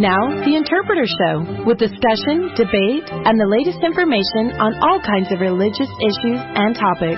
Now, The Interpreter Show, with discussion, debate, and the latest information on all kinds of religious issues and topics.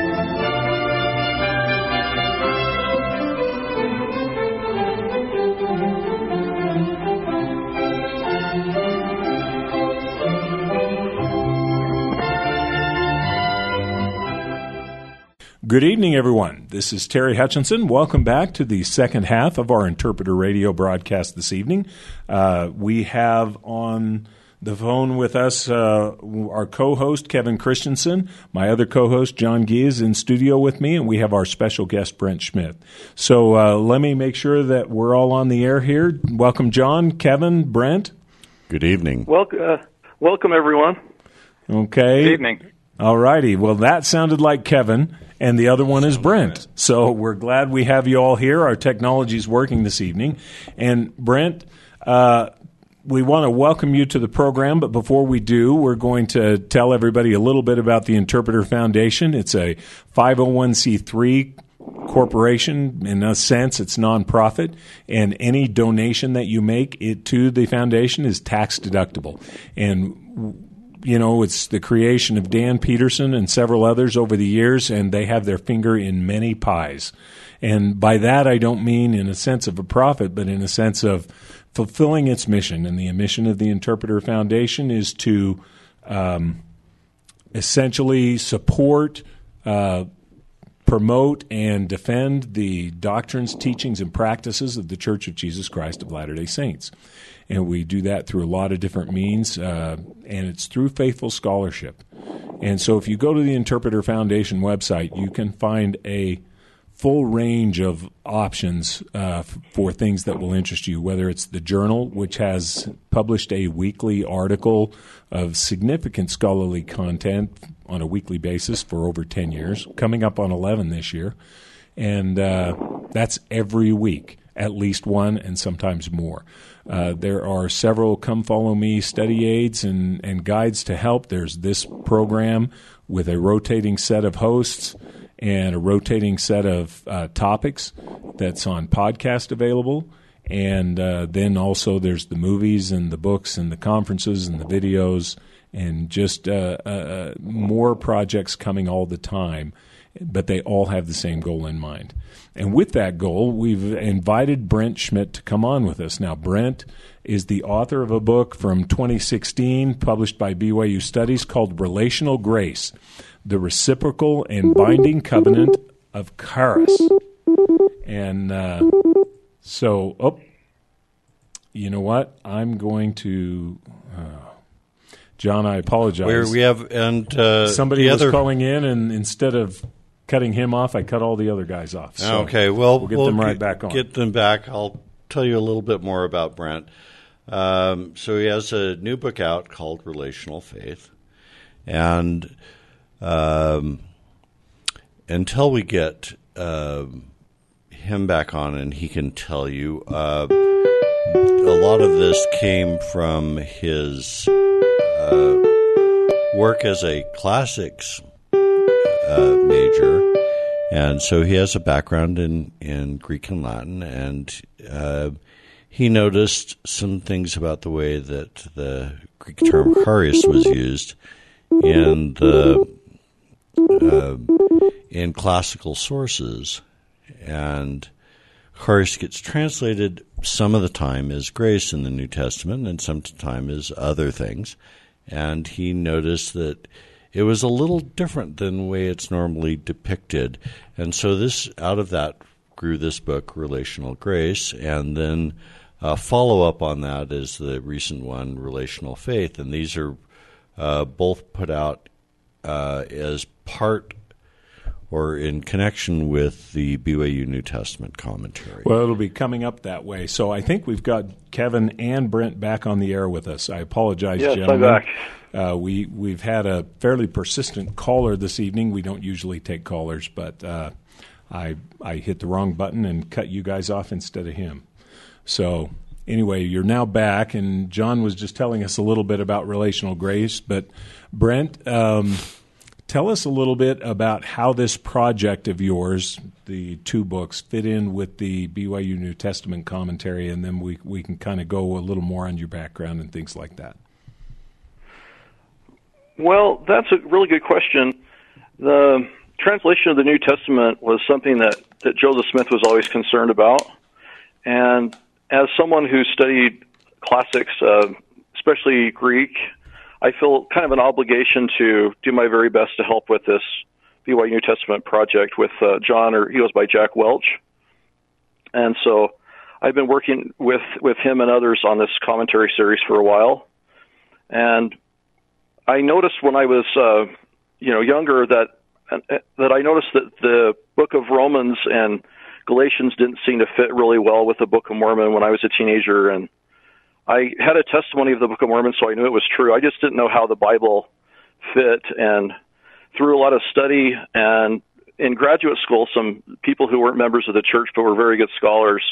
Good evening, everyone. This is Terry Hutchinson. Welcome back to the second half of our Interpreter Radio broadcast this evening. We have on the phone with us our co-host, Kevin Christensen. My other co-host, John Gee, is in studio with me, and we have our special guest, Brent Schmidt. So let me make sure that we're all on the air here. Welcome, John, Kevin, Brent. Good evening. Welcome, everyone. Okay. Good evening. All righty. Well, that sounded like Kevin, and the other one is Brent. So we're glad we have you all here. Our technology is working this evening. And Brent, we want to welcome you to the program, but before we do, we're going to tell everybody a little bit about the Interpreter Foundation. It's a 501c3 corporation. In a sense, it's nonprofit, and any donation that you make to the foundation is tax deductible. And you know, it's the creation of Dan Peterson and several others over the years, and they have their finger in many pies. And by that, I don't mean in a sense of a profit, but in a sense of fulfilling its mission. And the mission of the Interpreter Foundation is to essentially support, promote, and defend the doctrines, teachings, and practices of the Church of Jesus Christ of Latter-day Saints. And we do that through a lot of different means, and it's through faithful scholarship. And so if you go to the Interpreter Foundation website, you can find a full range of options for things that will interest you, whether it's the Journal, which has published a weekly article of significant scholarly content on a weekly basis for over 10 years, coming up on 11 this year. And that's every week, at least one and sometimes more. There are several Come Follow Me study aids and guides to help. There's this program with a rotating set of hosts and a rotating set of topics that's on podcast available. And then also there's the movies and the books and the conferences and the videos and just more projects coming all the time. But they all have the same goal in mind. And with that goal, we've invited Brent Schmidt to come on with us. Now, Brent is the author of a book from 2016 published by BYU Studies called Relational Grace, the Reciprocal and Binding Covenant of Charis. And you know what? I'm going to... John, I apologize. Somebody was calling in, and instead of cutting him off, I cut all the other guys off. So okay, well, we'll get them right back on. Get them back. I'll tell you a little bit more about Brent. So he has a new book out called Relational Faith. And until we get him back on and he can tell you, a lot of this came from his work as a classics major, and so he has a background in Greek and Latin, and he noticed some things about the way that the Greek term charis was used in classical sources, and charis gets translated some of the time as grace in the New Testament and some of the time as other things. And he noticed that it was a little different than the way it's normally depicted. And so out of that grew this book, Relational Grace, and then follow-up on that is the recent one, Relational Faith. And these are both put out as part or in connection with the BYU New Testament commentary. Well, it'll be coming up that way. So I think we've got Kevin and Brent back on the air with us. I apologize, gentlemen. Yes, I'm back. We've had a fairly persistent caller this evening. We don't usually take callers, but I hit the wrong button and cut you guys off instead of him. So anyway, you're now back, and John was just telling us a little bit about relational grace. But Brent, Tell us a little bit about how this project of yours, the 2 books, fit in with the BYU New Testament commentary, and then we can kind of go a little more on your background and things like that. Well, that's a really good question. The translation of the New Testament was something that Joseph Smith was always concerned about. And as someone who studied classics, especially Greek, I feel kind of an obligation to do my very best to help with this BYU New Testament project with John, or he goes by Jack Welch. And so I've been working with him and others on this commentary series for a while. And I noticed when I was younger that I noticed that the book of Romans and Galatians didn't seem to fit really well with the Book of Mormon when I was a teenager, and I had a testimony of the Book of Mormon, so I knew it was true. I just didn't know how the Bible fit, and through a lot of study and in graduate school, some people who weren't members of the church but were very good scholars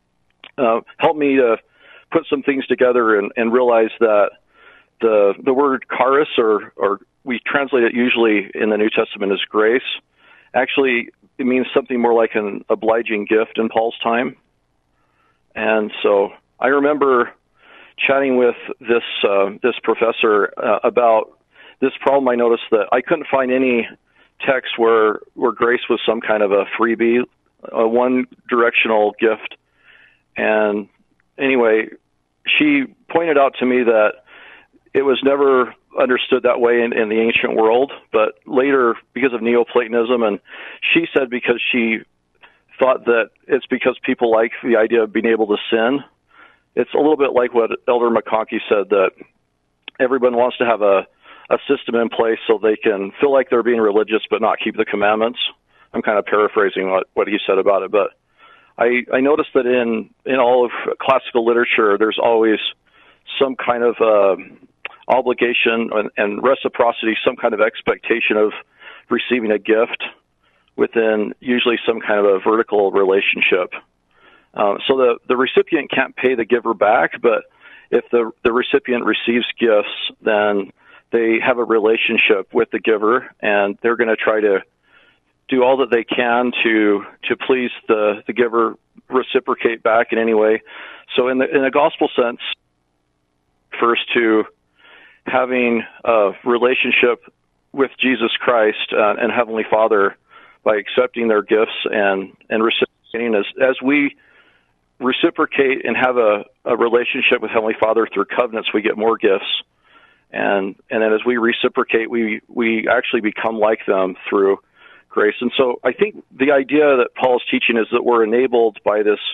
helped me to put some things together and realize that the word charis, or we translate it usually in the New Testament as grace, actually it means something more like an obliging gift in Paul's time. And so I remember chatting with this professor about this problem. I noticed that I couldn't find any text where grace was some kind of a freebie, a one-directional gift. And anyway, she pointed out to me that it was never understood that way in the ancient world, but later, because of Neoplatonism, and she said because she thought that it's because people like the idea of being able to sin. It's a little bit like what Elder McConkie said, that everyone wants to have a system in place so they can feel like they're being religious but not keep the commandments. I'm kind of paraphrasing what he said about it, but I noticed that in all of classical literature, there's always some kind of obligation and reciprocity, some kind of expectation of receiving a gift within usually some kind of a vertical relationship. So the recipient can't pay the giver back, but if the recipient receives gifts, then they have a relationship with the giver, and they're going to try to do all that they can to please the giver, reciprocate back in any way. So in a gospel sense, refers to having a relationship with Jesus Christ and Heavenly Father by accepting their gifts and reciprocating. As we reciprocate and have a relationship with Heavenly Father through covenants, we get more gifts. And then as we reciprocate, we actually become like them through grace. And so I think the idea that Paul's teaching is that we're enabled by this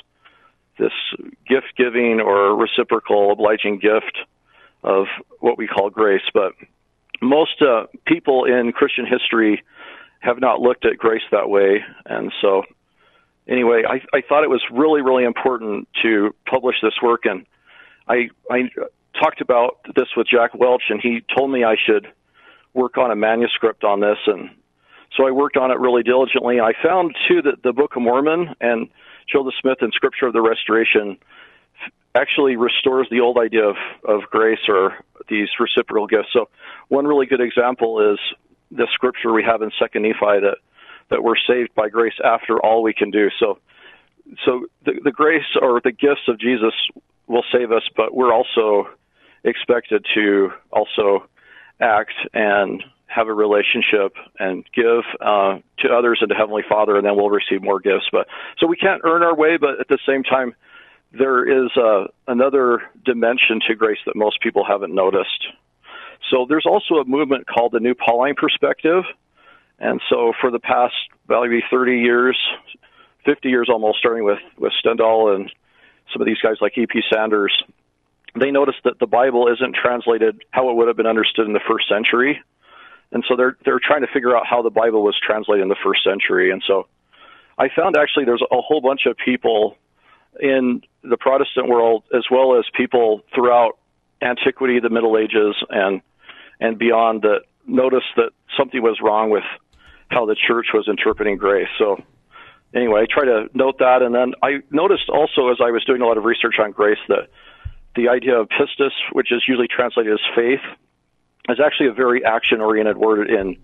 gift-giving or reciprocal obliging gift of what we call grace. But most people in Christian history have not looked at grace that way. And so anyway, I thought it was really, really important to publish this work. And I talked about this with Jack Welch, and he told me I should work on a manuscript on this. And so I worked on it really diligently. I found, too, that the Book of Mormon and Joseph Smith and Scripture of the Restoration actually restores the old idea of grace or these reciprocal gifts. So one really good example is this scripture we have in 2 Nephi that we're saved by grace after all we can do. So the grace or the gifts of Jesus will save us, but we're also expected to also act and have a relationship and give to others and to Heavenly Father, and then we'll receive more gifts. So we can't earn our way, but at the same time, there is another dimension to grace that most people haven't noticed. So there's also a movement called the New Pauline Perspective. And so for the past maybe 30 years, 50 years almost, starting with Stendhal and some of these guys like E.P. Sanders, they noticed that the Bible isn't translated how it would have been understood in the first century. And so they're trying to figure out how the Bible was translated in the first century. And so I found actually there's a whole bunch of people in the Protestant world, as well as people throughout antiquity, the Middle Ages, and beyond, that noticed that something was wrong with how the church was interpreting grace. So anyway, I try to note that. And then I noticed also, as I was doing a lot of research on grace, that the idea of pistis, which is usually translated as faith, is actually a very action-oriented word in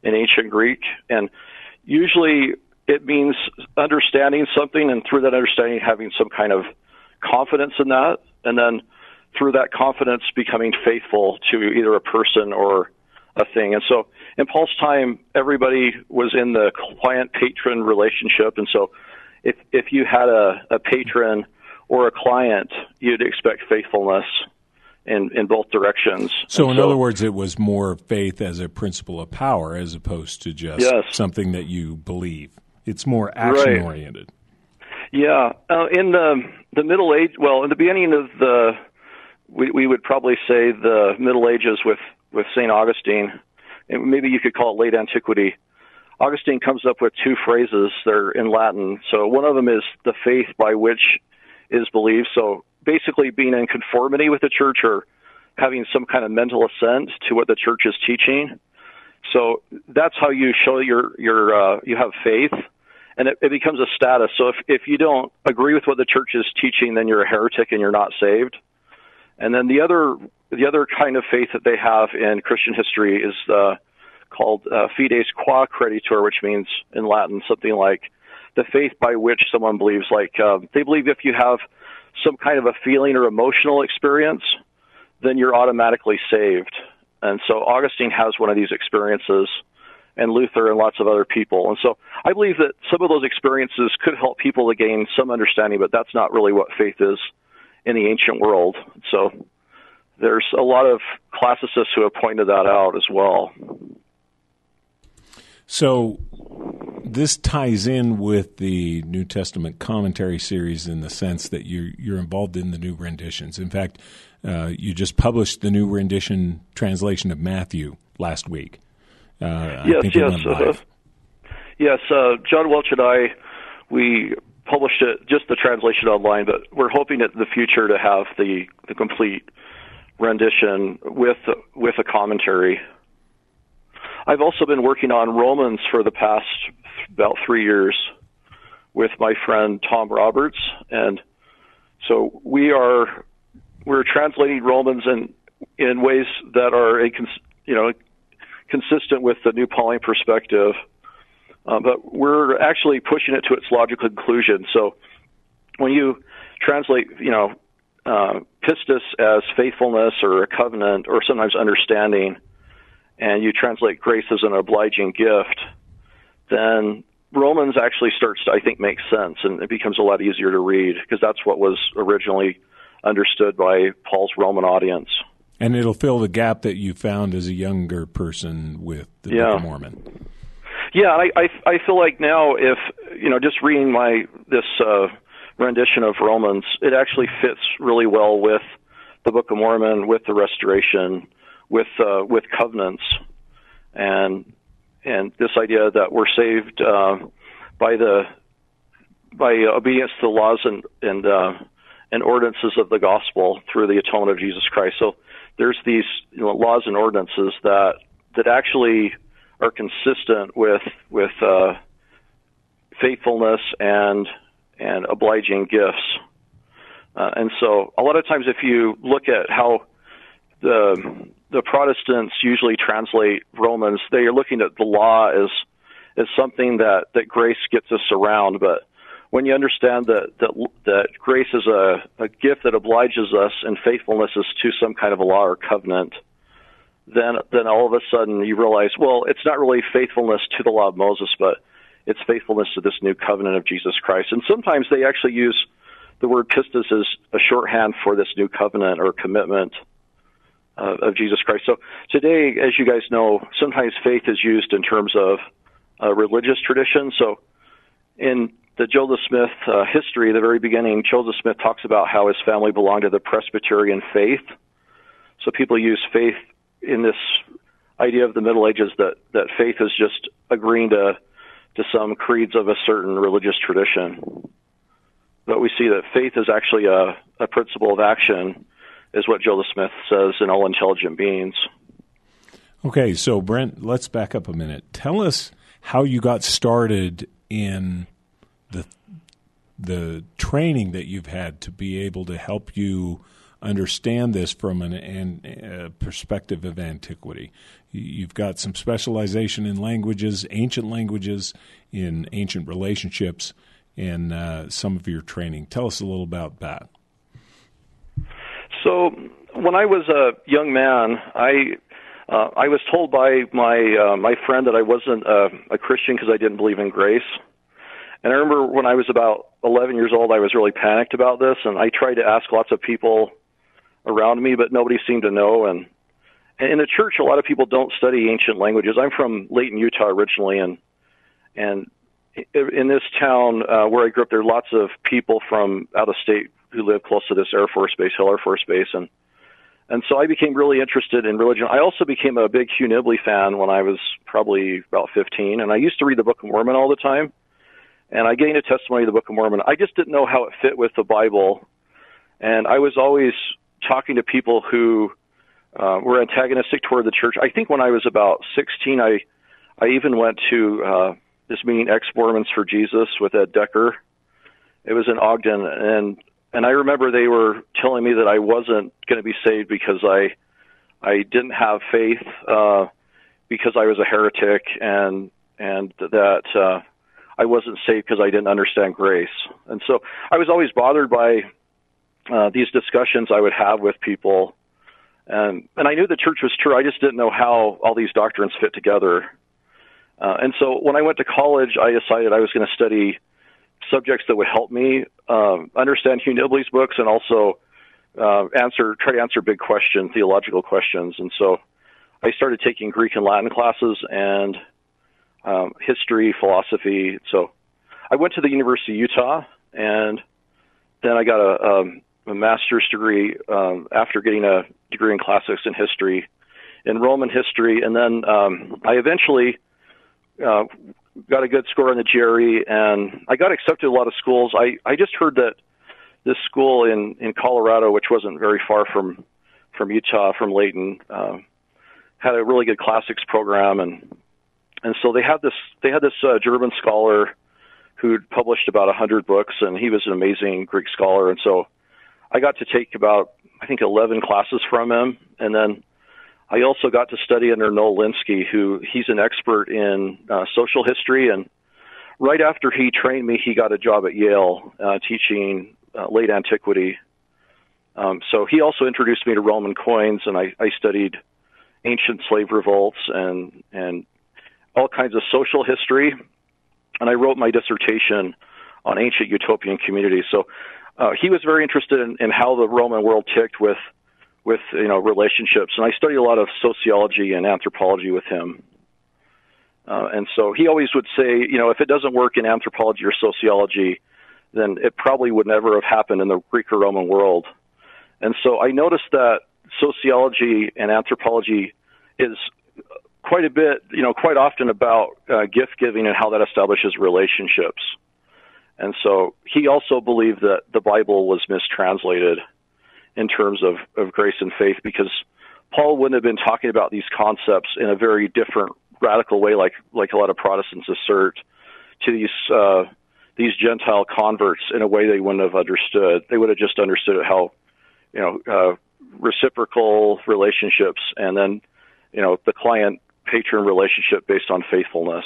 in ancient Greek, and usually it means understanding something, and through that understanding having some kind of confidence in that, and then through that confidence becoming faithful to either a person or a thing. And so in Paul's time, everybody was in the client-patron relationship, and so if you had a patron or a client, you'd expect faithfulness in both directions. So in other words, it was more faith as a principle of power as opposed to just something that you believe. It's more action-oriented. Yeah. In the Middle Age, well, in the beginning of we would probably say the Middle Ages with St. Augustine, and maybe you could call it late antiquity, Augustine comes up with two phrases. They're in Latin. So one of them is the faith by which is believed. So basically being in conformity with the church or having some kind of mental assent to what the church is teaching. So that's how you show you have faith, and it becomes a status. So if you don't agree with what the church is teaching, then you're a heretic and you're not saved. And then the other kind of faith that they have in Christian history is called fides qua creditur, which means in Latin something like the faith by which someone believes. Like they believe if you have some kind of a feeling or emotional experience, then you're automatically saved. And so Augustine has one of these experiences, and Luther and lots of other people. And so I believe that some of those experiences could help people to gain some understanding, but that's not really what faith is in the ancient world. So there's a lot of classicists who have pointed that out as well. So this ties in with the New Testament commentary series in the sense that you're involved in the new renditions. In fact, you just published the new rendition translation of Matthew last week. Yes. John Welch and I, we published it, just the translation online, but we're hoping in the future to have the complete rendition with a commentary. I've also been working on Romans for the past about 3 years with my friend Tom Roberts, and so we're translating Romans in ways that are consistent with the New Pauline perspective, but we're actually pushing it to its logical conclusion. So when you translate, pistis as faithfulness or a covenant or sometimes understanding, and you translate grace as an obliging gift, then Romans actually starts to, I think, make sense, and it becomes a lot easier to read because that's what was originally understood by Paul's Roman audience. And it'll fill the gap that you found as a younger person with the Book of Mormon. Yeah, I feel like now if, just reading this rendition of Romans, it actually fits really well with the Book of Mormon, with the Restoration, with covenants, and this idea that we're saved by obedience to the laws and ordinances of the gospel through the atonement of Jesus Christ. So there's these laws and ordinances that actually are consistent with faithfulness and obliging gifts. And so a lot of times if you look at how the Protestants usually translate Romans, they are looking at the law as something that grace gets us around. But when you understand that grace is a gift that obliges us and faithfulness is to some kind of a law or covenant, then all of a sudden you realize, well, it's not really faithfulness to the law of Moses, but it's faithfulness to this new covenant of Jesus Christ. And sometimes they actually use the word pistis as a shorthand for this new covenant or commitment of Jesus Christ. So today, as you guys know, sometimes faith is used in terms of religious tradition. So in the Joseph Smith history, the very beginning, Joseph Smith talks about how his family belonged to the Presbyterian faith. So people use faith in this idea of the Middle Ages that faith is just agreeing to some creeds of a certain religious tradition. But we see that faith is actually a principle of action, is what Joseph Smith says in All Intelligent Beings. Okay, so Brent, let's back up a minute. Tell us how you got started in the training that you've had to be able to help you understand this from a perspective of antiquity. You've got some specialization in languages, in ancient relationships, and some of your training. Tell us a little about that. So when I was a young man, I was told by my friend that I wasn't a Christian because I didn't believe in grace. And I remember when I was about 11 years old, I was really panicked about this, and I tried to ask lots of people around me, but nobody seemed to know. And in the church, a lot of people don't study ancient languages. I'm from Layton, Utah originally, and in this town where I grew up, there are lots of people from out of state who live close to this Air Force Base, Hill Air Force Base, and so I became really interested in religion. I also became a big Hugh Nibley fan when I was probably about 15, and I used to read the Book of Mormon all the time, and I gained a testimony of the Book of Mormon. I just didn't know how it fit with the Bible, and I was always talking to people who were antagonistic toward the church. I think when I was about 16, I even went to this meeting, Ex-Mormons for Jesus, with Ed Decker. It was in Ogden, and I remember they were telling me that I wasn't going to be saved because I didn't have faith, because I was a heretic, and that I wasn't saved because I didn't understand grace. And so I was always bothered by these discussions I would have with people, and I knew the church was true. I just didn't know how all these doctrines fit together. And so when I went to college, I decided I was going to study subjects that would help me understand Hugh Nibley's books and also try to answer big questions, theological questions. And so I started taking Greek and Latin classes and history, philosophy. So I went to the University of Utah, and then I got a master's degree after getting a degree in classics and history, in Roman history. And then I eventually got a good score on the GRE, and I got accepted to a lot of schools. I just heard that this school in Colorado, which wasn't very far from Utah, from Layton, had a really good classics program, and so they had this German scholar who'd published about 100 books, and he was an amazing Greek scholar. And so I got to take about, I think, 11 classes from him, and then I also got to study under Noel Linsky, he's an expert in social history, and right after he trained me, he got a job at Yale teaching late antiquity. So he also introduced me to Roman coins, and I studied ancient slave revolts and all kinds of social history, and I wrote my dissertation on ancient utopian communities. So he was very interested in how the Roman world ticked with relationships, and I studied a lot of sociology and anthropology with him. And so he always would say, if it doesn't work in anthropology or sociology, then it probably would never have happened in the Greek or Roman world. And so I noticed that sociology and anthropology is quite a bit, quite often about gift giving and how that establishes relationships. And so he also believed that the Bible was mistranslated in terms of grace and faith, because Paul wouldn't have been talking about these concepts in a very different, radical way, like a lot of Protestants assert, to these Gentile converts in a way they wouldn't have understood. They would have just understood it how, reciprocal relationships, and then, the client-patron relationship based on faithfulness.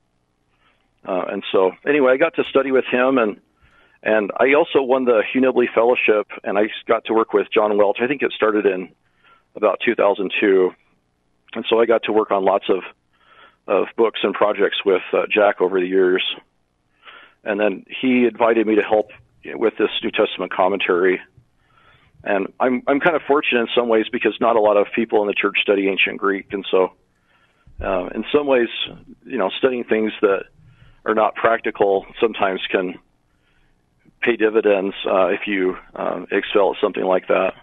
And so, anyway, I got to study with him, and I also won the Hugh Nibley Fellowship, and I got to work with John Welch. I think it started in about 2002. And so I got to work on lots of books and projects with Jack over the years. And then he invited me to help with this New Testament commentary. And I'm kind of fortunate in some ways, because not a lot of people in the church study ancient Greek. And so in some ways, studying things that are not practical sometimes can pay dividends if you excel at something like that.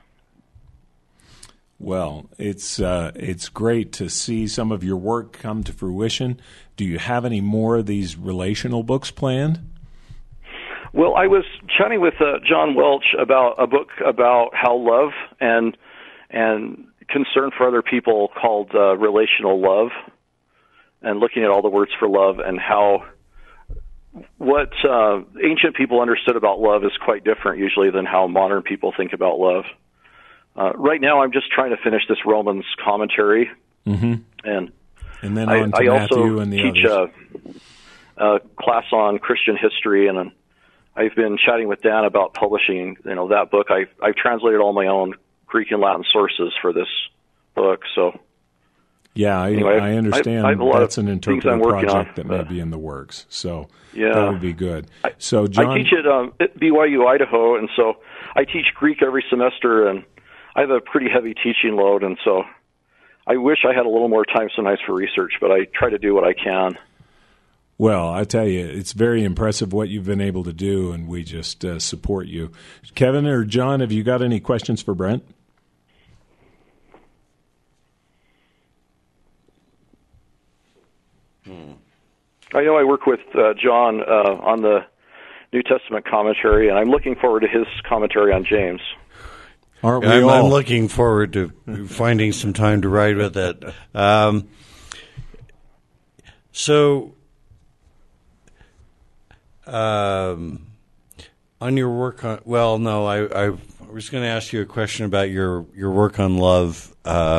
Well, it's great to see some of your work come to fruition. Do you have any more of these relational books planned? Well, I was chatting with John Welch about a book about how love and concern for other people called Relational Love, and looking at all the words for love and how what ancient people understood about love is quite different usually than how modern people think about love. Right now, I'm just trying to finish this Romans commentary, and then on to I Matthew also and the teach others. a class on Christian history, and I've been chatting with Dan about publishing, that book. I've translated all my own Greek and Latin sources for this book. So, yeah, anyway, I understand I have a lot that's of an things I'm interpretive working project on, that may be in the works. So yeah, that would be good. So, John, I teach at BYU, Idaho, and so I teach Greek every semester, and I have a pretty heavy teaching load, and so I wish I had a little more time sometimes for research, but I try to do what I can. Well, I tell you, it's very impressive what you've been able to do, and we just support you. Kevin or John, have you got any questions for Brent? I know I work with John on the New Testament commentary, and I'm looking forward to his commentary on James. Aren't we I'm all? looking forward to finding some time to write with it. On your work on, I was going to ask you a question about your work on love,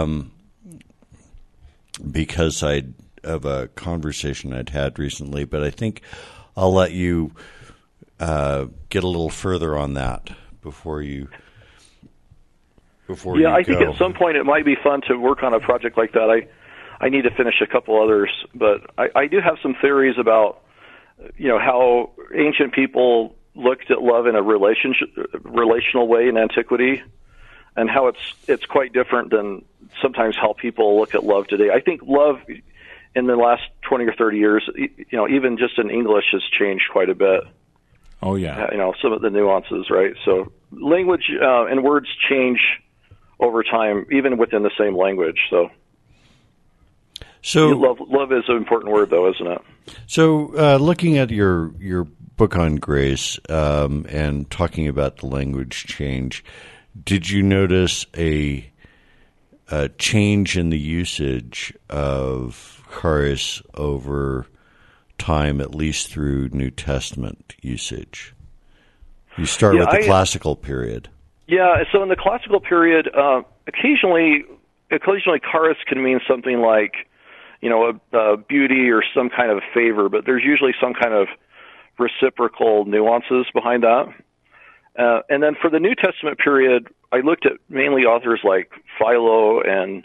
because of a conversation I'd had recently, but I think I'll let you get a little further on that before you I think at some point it might be fun to work on a project like that. I need to finish a couple others, but I do have some theories about how ancient people looked at love in a relational way in antiquity, and how it's quite different than sometimes how people look at love today. I think love in the last 20 or 30 years, even just in English, has changed quite a bit. Oh, yeah. Some of the nuances, right? So language and words change over time, even within the same language. So love is an important word, though, isn't it? So looking at your book on grace and talking about the language change, did you notice a change in the usage of charis over time, at least through New Testament usage? You start with the classical period. Yeah, so in the classical period, occasionally charis can mean something like, a beauty or some kind of favor, but there's usually some kind of reciprocal nuances behind that. And then for the New Testament period, I looked at mainly authors like Philo and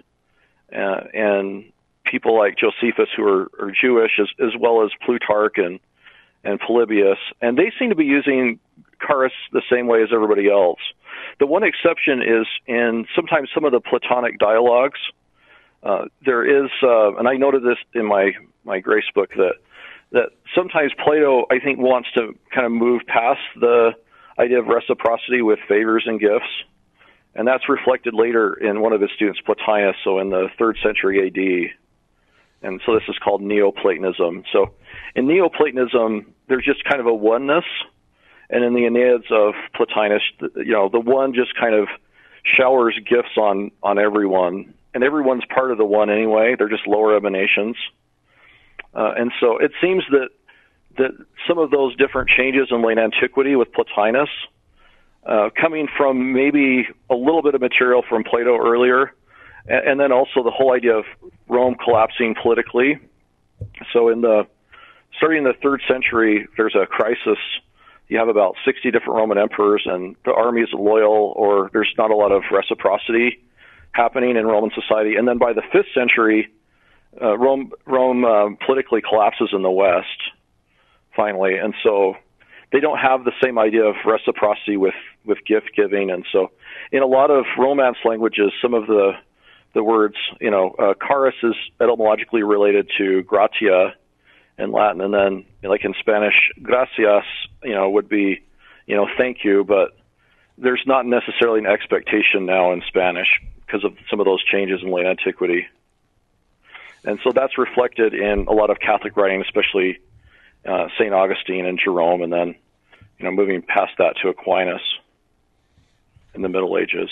people like Josephus, who are Jewish, as well as Plutarch and Polybius, and they seem to be using charis the same way as everybody else. The one exception is in sometimes some of the Platonic dialogues. There is, and I noted this in my Grace book, that sometimes Plato, I think, wants to kind of move past the idea of reciprocity with favors and gifts, and that's reflected later in one of his students, Plotinus, so in the 3rd century A.D., and so this is called Neoplatonism. So in Neoplatonism, there's just kind of a oneness, and in the Aeneas of Plotinus, the one just kind of showers gifts on everyone, and everyone's part of the one anyway. They're just lower emanations. And so it seems that some of those different changes in late antiquity with Plotinus, coming from maybe a little bit of material from Plato earlier, and then also the whole idea of Rome collapsing politically. So starting in the 3rd century, there's a crisis. You have about 60 different Roman emperors, and the army is loyal, or there's not a lot of reciprocity happening in Roman society. And then by the 5th century, Rome politically collapses in the West, finally. And so they don't have the same idea of reciprocity with gift giving. And so in a lot of Romance languages, some of the words, charis is etymologically related to gratia in Latin, and then like in Spanish, gracias, would be, thank you, but there's not necessarily an expectation now in Spanish because of some of those changes in late antiquity. And so that's reflected in a lot of Catholic writing, especially St. Augustine and Jerome, and then, moving past that to Aquinas in the Middle Ages.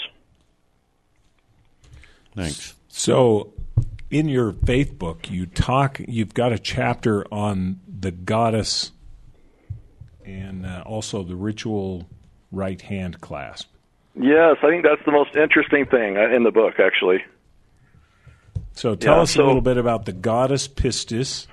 Thanks. So in your faith book, you've got a chapter on the goddess and also the ritual right hand clasp. Yes, I think that's the most interesting thing in the book, actually. So tell us a little bit about the goddess Pistis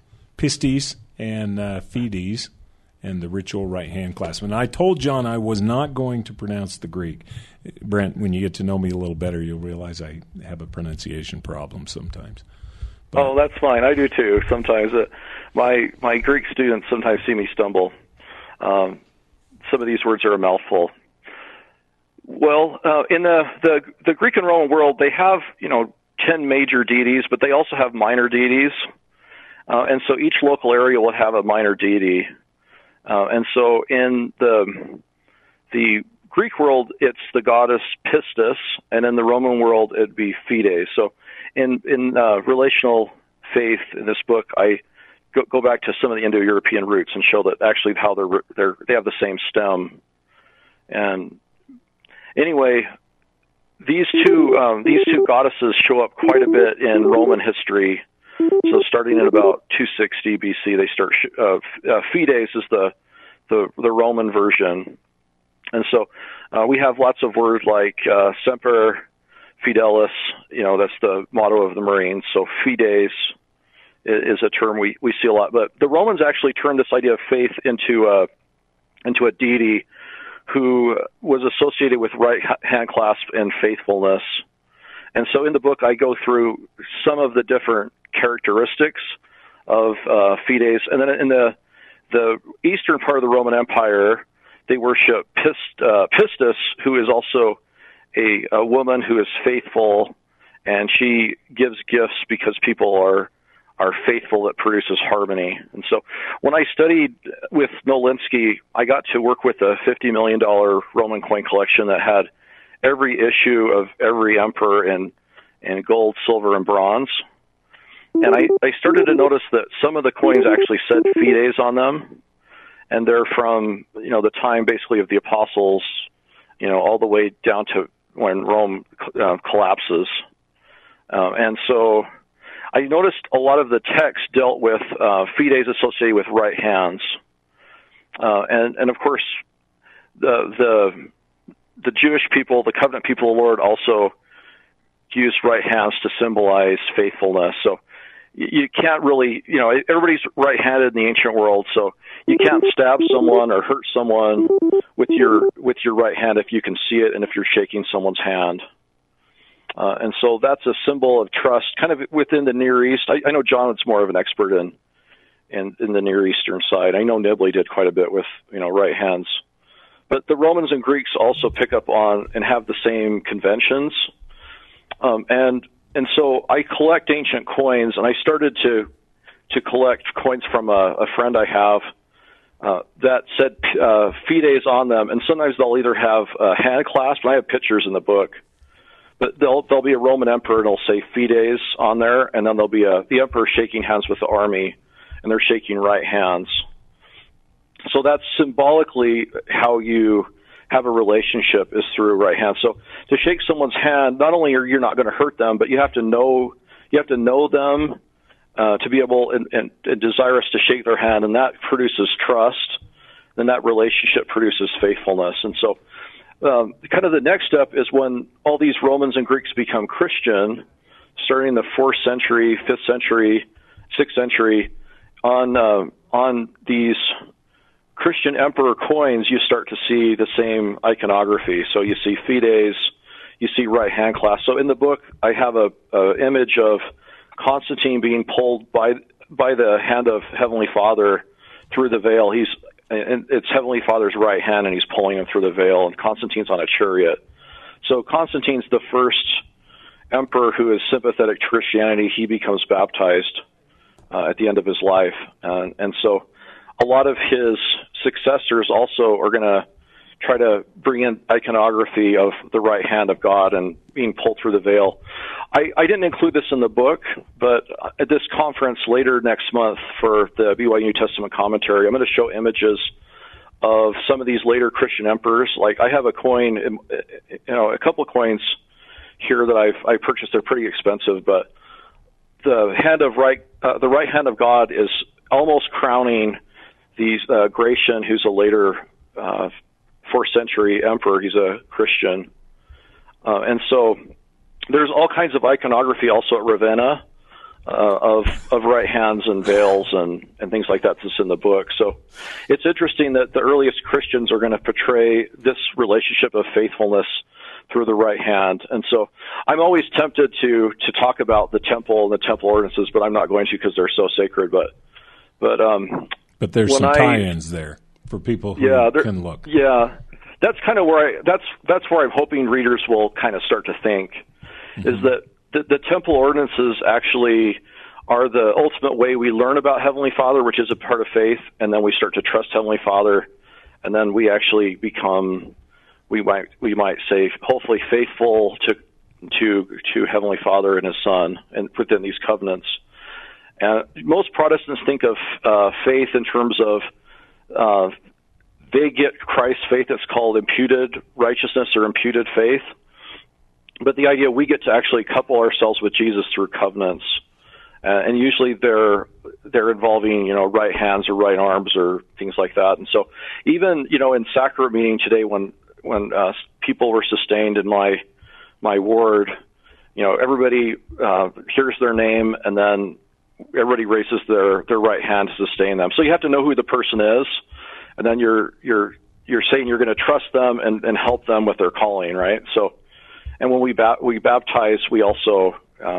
and Fides, and the ritual right hand clasp. And I told John I was not going to pronounce the Greek. Brent, when you get to know me a little better, you'll realize I have a pronunciation problem sometimes. But, that's fine. I do too. Sometimes my Greek students sometimes see me stumble. Some of these words are a mouthful. Well, in the Greek and Roman world, they have 10 major deities, but they also have minor deities, and so each local area will have a minor deity. And so in the Greek world, it's the goddess Pistis, and in the Roman world, it'd be Fides. So in relational faith in this book, I go back to some of the Indo-European roots and show that actually how they have the same stem. And anyway, these two goddesses show up quite a bit in Roman history. So starting in about 260 BC, they start. Fides is the Roman version, and so we have lots of words like Semper Fidelis. That's the motto of the Marines. So Fides is a term we see a lot. But the Romans actually turned this idea of faith into a deity who was associated with right hand clasp and faithfulness. And so in the book, I go through some of the different characteristics of Fides. And then in the eastern part of the Roman Empire, they worship Pistis, who is also a woman who is faithful, and she gives gifts because people are faithful. That produces harmony. And so when I studied with Nolinsky, I got to work with a $50 million Roman coin collection that had every issue of every emperor in gold, silver, and bronze. And I started to notice that some of the coins actually said Fides on them, and they're from the time basically of the apostles, all the way down to when Rome collapses. And so I noticed a lot of the text dealt with Fides associated with right hands, and of course the Jewish people, the covenant people of the Lord, also used right hands to symbolize faithfulness. So you can't really, everybody's right-handed in the ancient world, so you can't stab someone or hurt someone with your right hand if you can see it and if you're shaking someone's hand. And so that's a symbol of trust, kind of within the Near East. I know John is more of an expert in the Near Eastern side. I know Nibley did quite a bit with right hands, but the Romans and Greeks also pick up on and have the same conventions. And so I collect ancient coins, and I started to collect coins from a friend I have that said Fides on them, and sometimes they'll either have a hand clasp, and I have pictures in the book, but there'll be a Roman emperor, and it'll say Fides on there, and then there'll be the emperor shaking hands with the army, and they're shaking right hands. So that's symbolically how you have a relationship, is through right hand. So to shake someone's hand, not only are you not going to hurt them, but you have to know them to be able and desirous to shake their hand, and that produces trust, and that relationship produces faithfulness. And so kind of the next step is when all these Romans and Greeks become Christian, starting in the 4th century, 5th century, 6th century, on these Christian emperor coins, you start to see the same iconography. So you see Fides, you see right hand clasp. So in the book, I have a image of Constantine being pulled by the hand of Heavenly Father through the veil. And it's Heavenly Father's right hand, and he's pulling him through the veil, and Constantine's on a chariot. So Constantine's the first emperor who is sympathetic to Christianity. He becomes baptized at the end of his life. And so a lot of his successors also are going to try to bring in iconography of the right hand of God and being pulled through the veil. I didn't include this in the book, but at this conference later next month for the BYU New Testament commentary, I'm going to show images of some of these later Christian emperors. Like I have a coin, a couple of coins here that I purchased. They're pretty expensive, but the right hand of God is almost crowning these Gratian, who's a later 4th century emperor. He's a Christian, And so there's all kinds of iconography also at Ravenna of right hands and veils and things like that that's in the book. So it's interesting that the earliest Christians are going to portray this relationship of faithfulness through the right hand. And so I'm always tempted to talk about the temple and the temple ordinances, but I'm not going to because they're so sacred. But there's some tie-ins there for people who can look. Yeah, that's kind of where that's where I'm hoping readers will kind of start to think, is that the temple ordinances actually are the ultimate way we learn about Heavenly Father, which is a part of faith, and then we start to trust Heavenly Father, and then we actually become, we might say, hopefully faithful to Heavenly Father and His Son, and within these covenants. And most Protestants think of faith in terms of they get Christ's faith that's called imputed righteousness or imputed faith. But the idea we get to actually couple ourselves with Jesus through covenants, and usually they're involving right hands or right arms or things like that. And so even in sacrament meeting today, when people were sustained in my ward, everybody hears their name and then everybody raises their right hand to sustain them. So you have to know who the person is, and then you're saying you're going to trust them and help them with their calling, right? So. And when we baptize, we also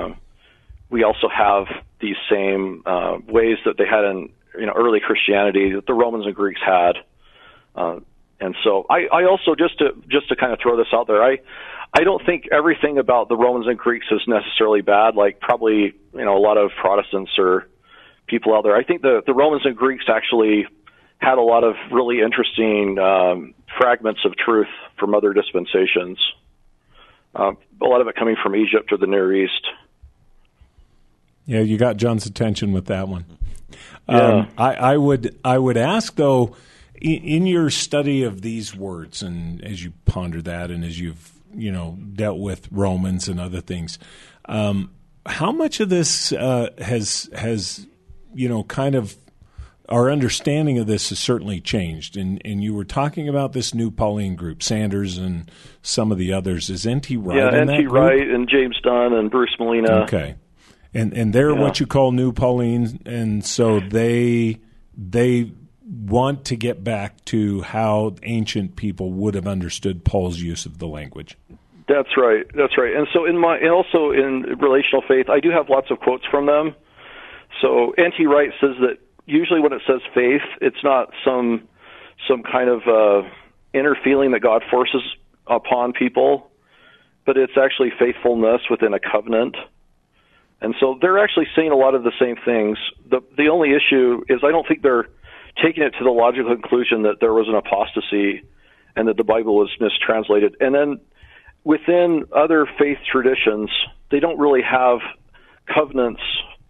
have these same ways that they had in early Christianity that the Romans and Greeks had. And so I also just to kind of throw this out there, I don't think everything about the Romans and Greeks is necessarily bad. Like probably a lot of Protestants or people out there. I think the Romans and Greeks actually had a lot of really interesting fragments of truth from other dispensations. A lot of it coming from Egypt or the Near East. Yeah, you got John's attention with that one. Yeah. I would ask though, in your study of these words, and as you ponder that, and as you've dealt with Romans and other things, how much of this has kind of our understanding of this has certainly changed, and you were talking about this new Pauline group, Sanders and some of the others. Is N.T. Wright in that group? N.T. Wright and James Dunn and Bruce Molina. Okay, and they're what you call new Pauline, and so they want to get back to how ancient people would have understood Paul's use of the language. That's right. And so and also in relational faith, I do have lots of quotes from them. So N.T. Wright says that usually when it says faith, it's not some kind of inner feeling that God forces upon people, but it's actually faithfulness within a covenant. And so they're actually saying a lot of the same things. The only issue is I don't think they're taking it to the logical conclusion that there was an apostasy and that the Bible was mistranslated. And then within other faith traditions, they don't really have covenants.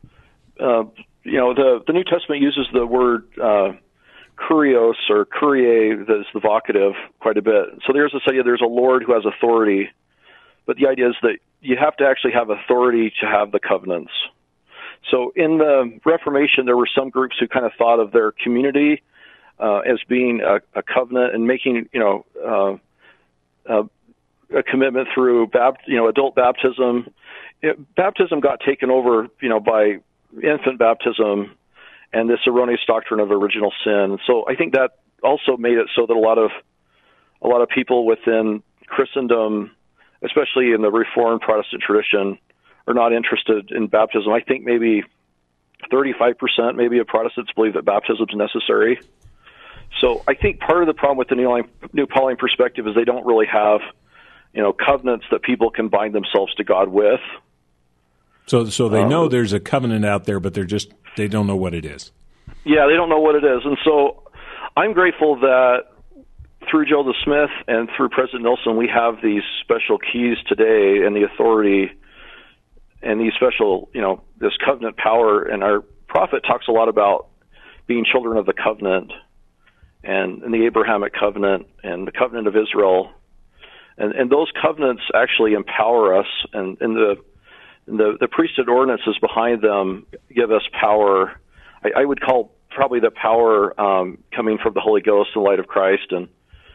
The New Testament uses the word kurios or kurie, that's the vocative, quite a bit. So there's this idea there's a Lord who has authority, but the idea is that you have to actually have authority to have the covenants. So in the Reformation, there were some groups who kind of thought of their community as being a covenant and making a commitment through adult baptism. Baptism got taken over by infant baptism and this erroneous doctrine of original sin. So I think that also made it so that a lot of people within Christendom, especially in the Reformed Protestant tradition, are not interested in baptism. I think maybe 35% maybe of Protestants believe that baptism is necessary. So I think part of the problem with the New Pauline perspective is they don't really have covenants that people can bind themselves to God with. So they know there's a covenant out there, but they don't know what it is. Yeah, they don't know what it is. And so I'm grateful that through Joseph Smith and through President Nelson, we have these special keys today and the authority and these special, this covenant power. And our prophet talks a lot about being children of the covenant and the Abrahamic covenant and the covenant of Israel. And those covenants actually empower us, and the priesthood ordinances behind them give us power. I would call probably the power coming from the Holy Ghost in the light of Christ, and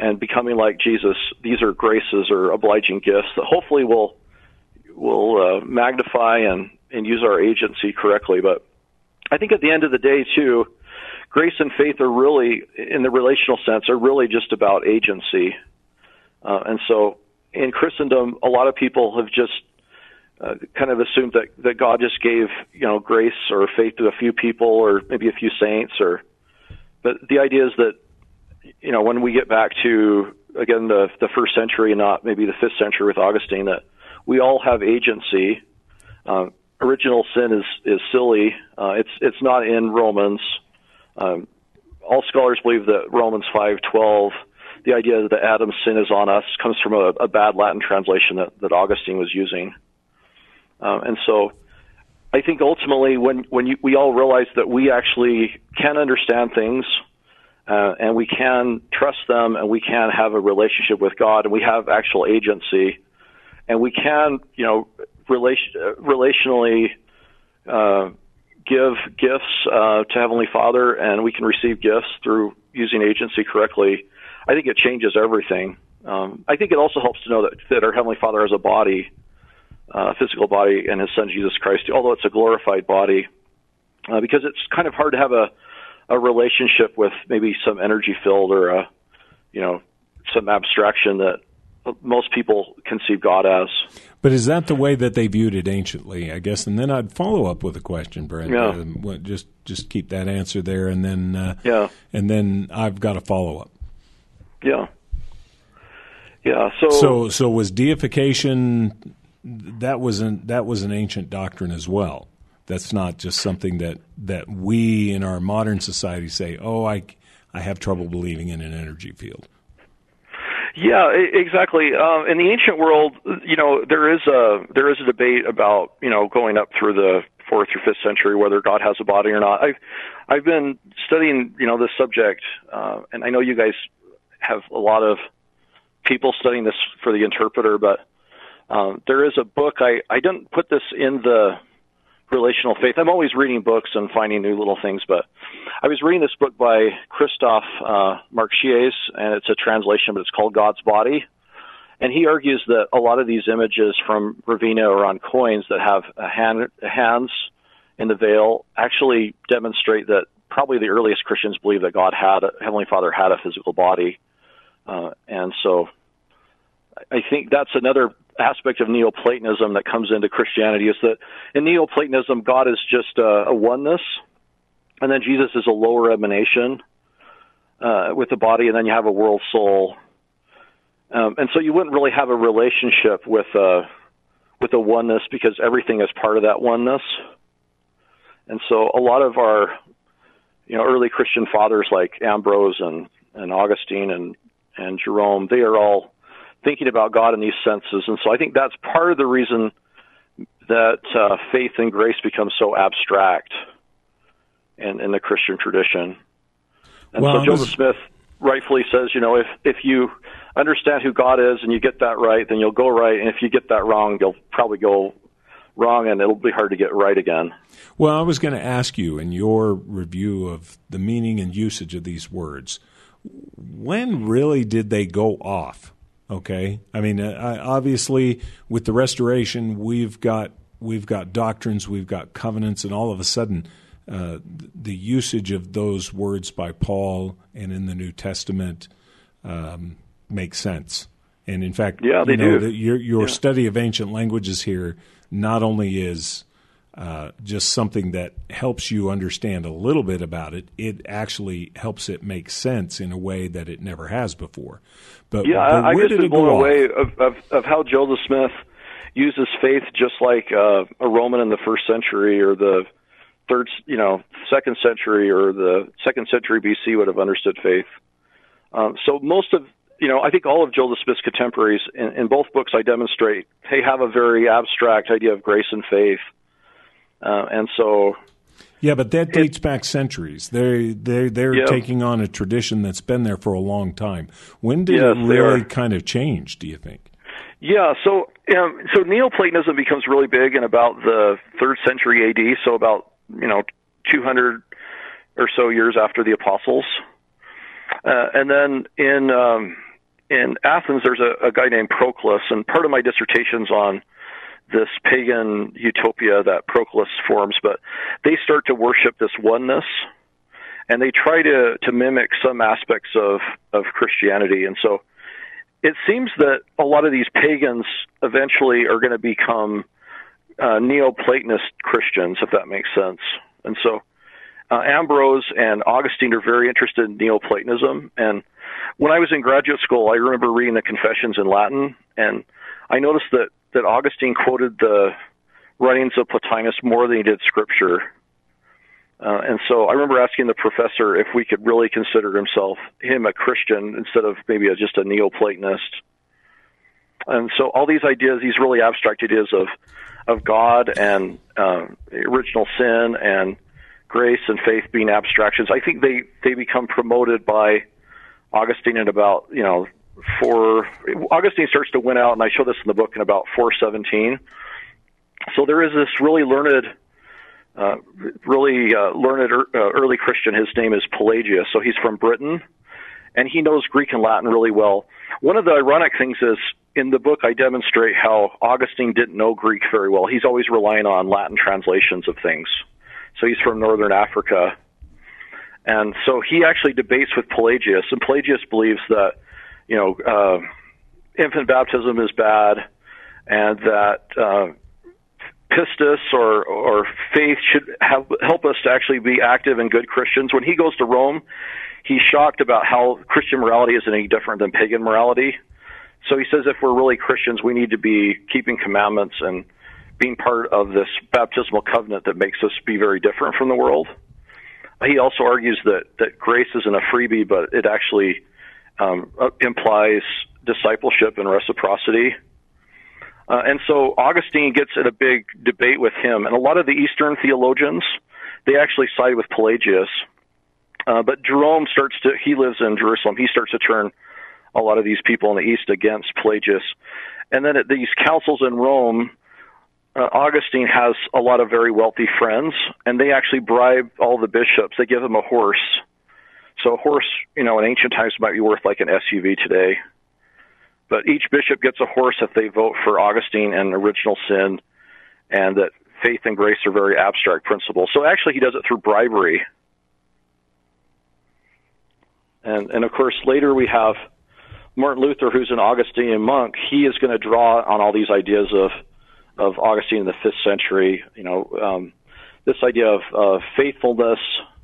and becoming like Jesus, these are graces or obliging gifts that hopefully will magnify and use our agency correctly. But I think at the end of the day, too, grace and faith are really, in the relational sense, are really just about agency. And so in Christendom, a lot of people have just kind of assumed that God just gave, grace or faith to a few people or maybe a few saints. But the idea is that, when we get back to, again, the first century and not maybe the 5th century with Augustine, that we all have agency. Original sin is silly. It's not in Romans. All scholars believe that Romans 5:12, the idea that Adam's sin is on us, comes from a bad Latin translation that Augustine was using. And so I think ultimately when we all realize that we actually can understand things, and we can trust them, and we can have a relationship with God, and we have actual agency, and we can, relationally give gifts to Heavenly Father, and we can receive gifts through using agency correctly, I think it changes everything. I think it also helps to know that our Heavenly Father has a body, a physical body, and His Son Jesus Christ, although it's a glorified body, because it's kind of hard to have a relationship with maybe some energy filled or some abstraction that most people conceive God as. But is that the way that they viewed it anciently, I guess? And then I'd follow up with a question, Brent. Yeah. Just keep that answer there, and then I've got a follow up. Yeah. Yeah. So was deification? That was an ancient doctrine as well. That's not just something that we in our modern society say, I have trouble believing in an energy field. Yeah, exactly. In the ancient world, there is a debate about, going up through the 4th or 5th century whether God has a body or not. I've been studying, this subject, and I know you guys have a lot of people studying this for the Interpreter, but there is a book. I didn't put this in the relational faith. I'm always reading books and finding new little things, but I was reading this book by Christoph Marchies, and it's a translation, but it's called God's Body. And he argues that a lot of these images from Ravenna or on coins that have hands in the veil actually demonstrate that probably the earliest Christians believed that Heavenly Father had a physical body. And so I think that's another aspect of Neoplatonism that comes into Christianity, is that in Neoplatonism, God is just a oneness, and then Jesus is a lower emanation with the body, and then you have a world soul. And so you wouldn't really have a relationship with a oneness, because everything is part of that oneness. And so a lot of our early Christian fathers like Ambrose and Augustine and Jerome, they are all thinking about God in these senses. And so I think that's part of the reason that faith and grace become so abstract in the Christian tradition. And so Joseph Smith rightfully says, if you understand who God is and you get that right, then you'll go right. And if you get that wrong, you'll probably go wrong, and it'll be hard to get right again. Well, I was going to ask you, in your review of the meaning and usage of these words, when really did they go off? Okay, I mean, obviously, with the Restoration, we've got doctrines, we've got covenants, and all of a sudden, the usage of those words by Paul and in the New Testament makes sense. And in fact, they do. Your study of ancient languages here not only is just something that helps you understand a little bit about it, it actually helps it make sense in a way that it never has before. But I've where just did been it go blown away off? of how Joseph Smith uses faith just like a Roman in the 1st century or the 2nd century or the 2nd century BC would have understood faith. So most of, I think all of Joseph Smith's contemporaries in both books I demonstrate, have a very abstract idea of grace and faith. And so, yeah, but that dates back centuries. They're taking on a tradition that's been there for a long time. When did it really kind of change, do you think? Yeah, so Neoplatonism becomes really big in about the 3rd century AD, so about 200 or so years after the Apostles, and then in in Athens, there's a guy named Proclus, and part of my dissertation's on this pagan utopia that Proclus forms, but they start to worship this oneness, and they try to mimic some aspects of Christianity. And so it seems that a lot of these pagans eventually are going to become Neoplatonist Christians, if that makes sense. And so Ambrose and Augustine are very interested in Neoplatonism. And when I was in graduate school, I remember reading the Confessions in Latin, and I noticed that Augustine quoted the writings of Plotinus more than he did Scripture. And so I remember asking the professor if we could really consider him a Christian instead of maybe just a Neoplatonist. And so all these ideas, these really abstract ideas of God and original sin and grace and faith being abstractions, I think they become promoted by Augustine in about, Augustine starts to win out, and I show this in the book, in about 417. So there is this really learned early Christian. His name is Pelagius. So he's from Britain, and he knows Greek and Latin really well. One of the ironic things is, in the book, I demonstrate how Augustine didn't know Greek very well. He's always relying on Latin translations of things. So he's from northern Africa. And so he actually debates with Pelagius, and Pelagius believes that, infant baptism is bad, and that pistis or faith should help us to actually be active and good Christians. When he goes to Rome, he's shocked about how Christian morality isn't any different than pagan morality. So he says if we're really Christians, we need to be keeping commandments and being part of this baptismal covenant that makes us be very different from the world. He also argues that grace isn't a freebie, but it actually implies discipleship and reciprocity. And so Augustine gets in a big debate with him, and a lot of the Eastern theologians, they actually side with Pelagius. But Jerome he lives in Jerusalem, he starts to turn a lot of these people in the East against Pelagius. And then at these councils in Rome, Augustine has a lot of very wealthy friends, and they actually bribe all the bishops. They give them a horse. So a horse, in ancient times might be worth like an SUV today. But each bishop gets a horse if they vote for Augustine and original sin, and that faith and grace are very abstract principles. So actually he does it through bribery. And of course, later we have Martin Luther, who's an Augustinian monk. He is going to draw on all these ideas of Augustine in the 5th century. This idea of faithfulness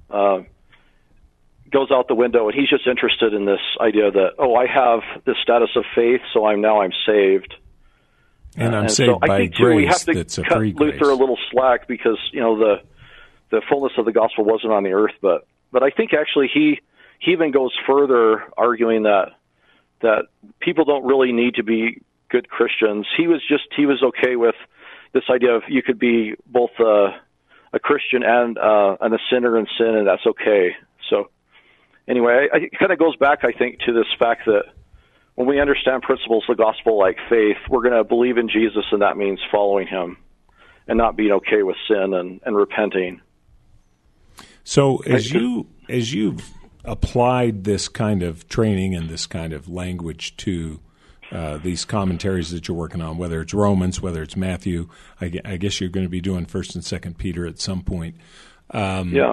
goes out the window, and he's just interested in this idea that, I have this status of faith, so I'm saved. And I'm saved by grace. That's a free grace. Luther a little slack because, the fullness of the gospel wasn't on the earth, but I think actually he even goes further, arguing that people don't really need to be good Christians. He was okay with this idea of you could be both a Christian and a sinner in sin, and that's okay. So anyway, it kind of goes back, I think, to this fact that when we understand principles of the gospel like faith, we're going to believe in Jesus, and that means following him and not being okay with sin and repenting. So as you've applied this kind of training and this kind of language to these commentaries that you're working on, whether it's Romans, whether it's Matthew, I guess you're going to be doing 1st and 2nd Peter at some point. Yeah.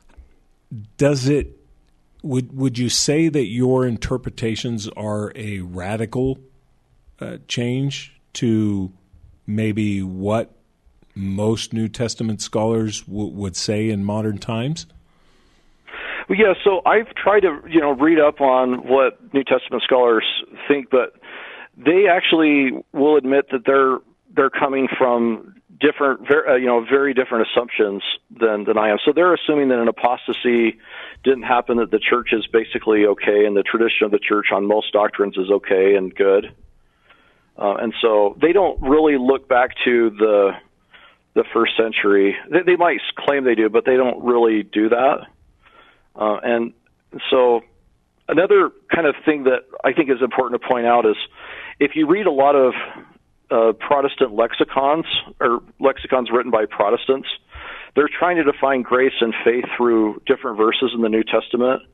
Would you say that your interpretations are a radical change to maybe what most New Testament scholars would say in modern times? Well, yeah, so I've tried to, read up on what New Testament scholars think, but they actually will admit that they're coming from different, very different assumptions than I am. So they're assuming that an apostasy didn't happen, that the church is basically okay, and the tradition of the church on most doctrines is okay and good. And so they don't really look back to the 1st century. They might claim they do, but they don't really do that. And so another kind of thing that I think is important to point out is if you read a lot of Protestant lexicons or lexicons written by Protestants, they're trying to define grace and faith through different verses in the New Testament.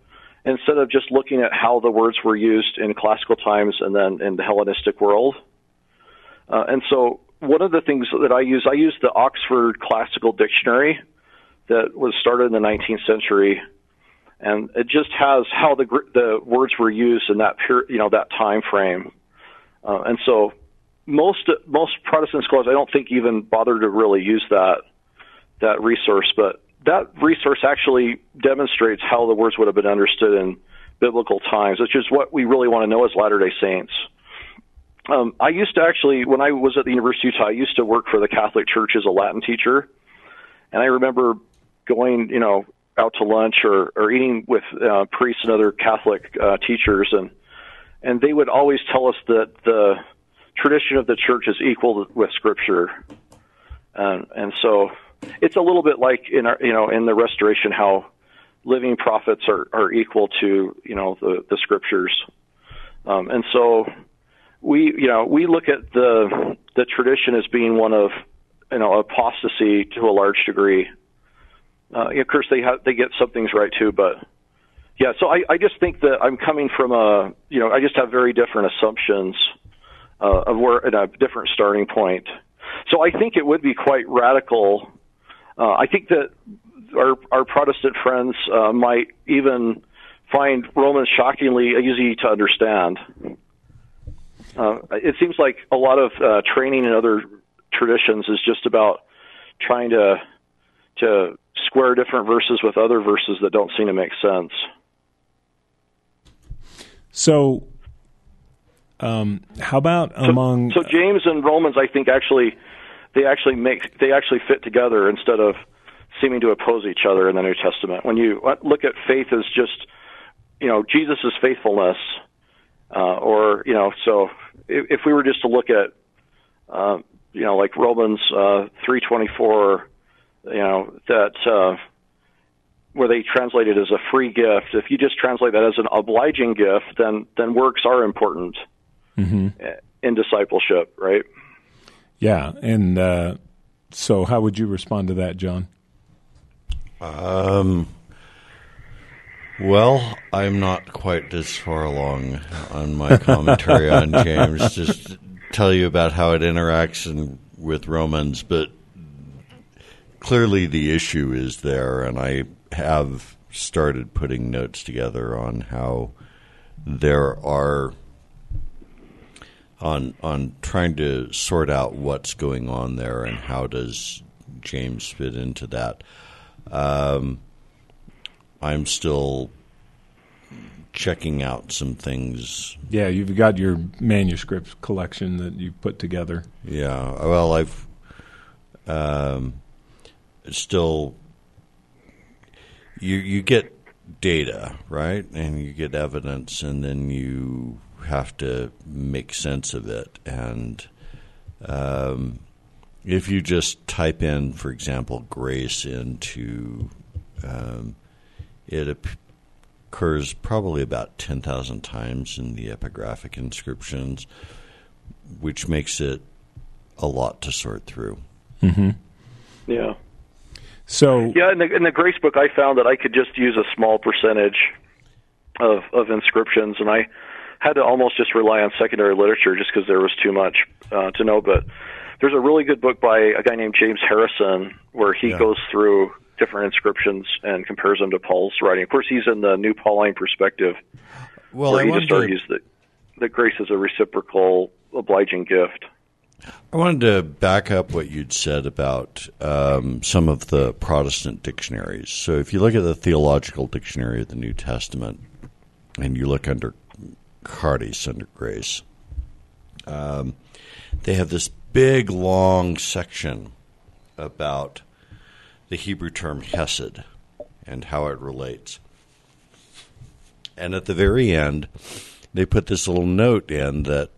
instead of just looking at how the words were used in classical times and then in the Hellenistic world. And so one of the things that I use the Oxford Classical Dictionary that was started in the 19th century, and it just has how the words were used in that that time frame. And so most Protestant scholars, I don't think, even bother to really use that resource, but that resource actually demonstrates how the words would have been understood in biblical times, which is what we really want to know as Latter-day Saints. I used to actually, when I was at the University of Utah, I used to work for the Catholic Church as a Latin teacher, and I remember going, out to lunch or eating with priests and other Catholic teachers, and they would always tell us that the tradition of the church is equal with Scripture, and so it's a little bit like in the Restoration how living prophets are equal to the Scriptures, and so we look at the tradition as being one of apostasy to a large degree. Of course, they get some things right too, but yeah. So I just think that I'm coming from I just have very different assumptions of where at a different starting point. So I think it would be quite radical. I think that our Protestant friends might even find Romans shockingly easy to understand. It seems like a lot of training in other traditions is just about trying to square different verses with other verses that don't seem to make sense. So, how about among... So James and Romans, I think, they actually fit together instead of seeming to oppose each other in the New Testament. When you look at faith as just, Jesus' faithfulness, so if we were just to look at, like Romans 3:24, that where they translate it as a free gift. If you just translate that as an obliging gift, then works are important in discipleship, right? Yeah, and so how would you respond to that, John? Well, I'm not quite this far along on my commentary on James. Just to tell you about how it interacts with Romans, but clearly the issue is there, and I have started putting notes together on how there are on trying to sort out what's going on there and how does James fit into that. I'm still checking out some things. Yeah, you've got your manuscript collection that you put together. Yeah, well, I've still you get data, right? And you get evidence, and then you have to make sense of it. And if you just type in, for example, grace into it occurs probably about 10,000 times in the epigraphic inscriptions, which makes it a lot to sort through. Mm-hmm. Yeah. So yeah, in the Grace book, I found that I could just use a small percentage of inscriptions, and I had to almost just rely on secondary literature just because there was too much to know. But there's a really good book by a guy named James Harrison where he goes through different inscriptions and compares them to Paul's writing. Of course, he's in the New Pauline perspective, where he just argues that grace is a reciprocal, obliging gift. I wanted to back up what you'd said about some of the Protestant dictionaries. So if you look at the Theological Dictionary of the New Testament and you look under Charis, under grace, they have this big, long section about the Hebrew term hesed and how it relates. And at the very end, they put this little note in that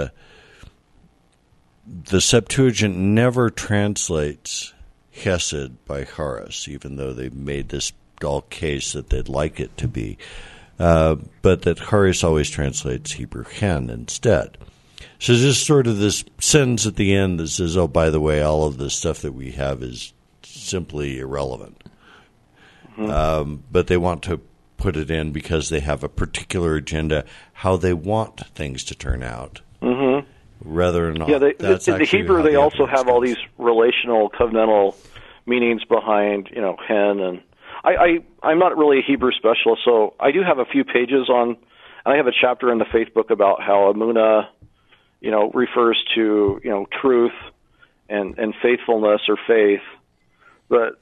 the Septuagint never translates hesed by charis, even though they've made this dull case that they'd like it to be, but that charis always translates Hebrew chen instead. So just sort of this sentence at the end that says, oh, by the way, all of the stuff that we have is simply irrelevant. Mm-hmm. But they want to put it in because they have a particular agenda, how they want things to turn out. Mm-hmm. Rather or not. Yeah, the Hebrew, they also have all these relational, covenantal meanings behind, hen. And I'm not really a Hebrew specialist, so I do have a few pages on, and I have a chapter in the Faith book about how Emunah, refers to, truth and faithfulness or faith. But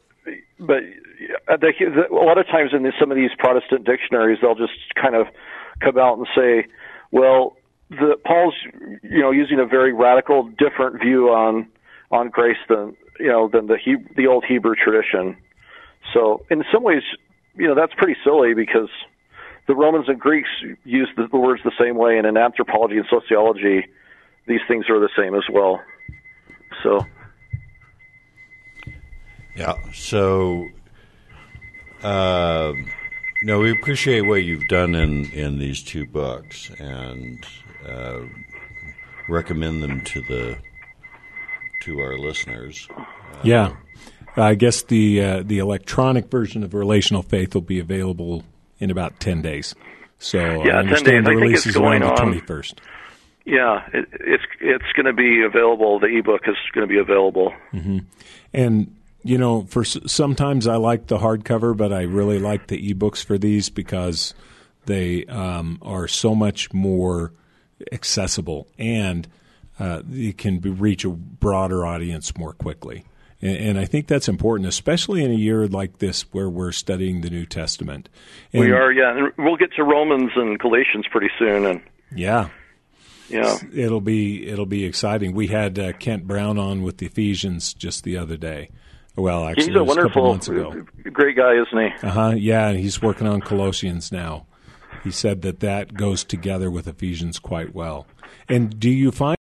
a lot of times in some of these Protestant dictionaries, they'll just kind of come out and say, well, Paul's using a very radical, different view on grace than the old Hebrew tradition. So in some ways, that's pretty silly because the Romans and Greeks used the words the same way, and in anthropology and sociology, these things are the same as well. So. Yeah. So, we appreciate what you've done in these two books and recommend them to our listeners. Yeah. I guess the electronic version of Relational Faith will be available in about 10 days. So I understand 10 days. the I think release it's is around going the on. 21st. Yeah, it's going to be available. The ebook is going to be available. Mm-hmm. And for sometimes I like the hardcover, but I really like the ebooks for these because they are so much more accessible and you can reach a broader audience more quickly. And I think that's important, especially in a year like this where we're studying the New Testament. And we are, yeah. And we'll get to Romans and Galatians pretty soon. And yeah. Yeah, it'll be exciting. We had Kent Brown on with the Ephesians just the other day. Well, actually, he's a wonderful, months ago. Great guy, isn't he? Yeah, and he's working on Colossians now. He said that goes together with Ephesians quite well. And do you find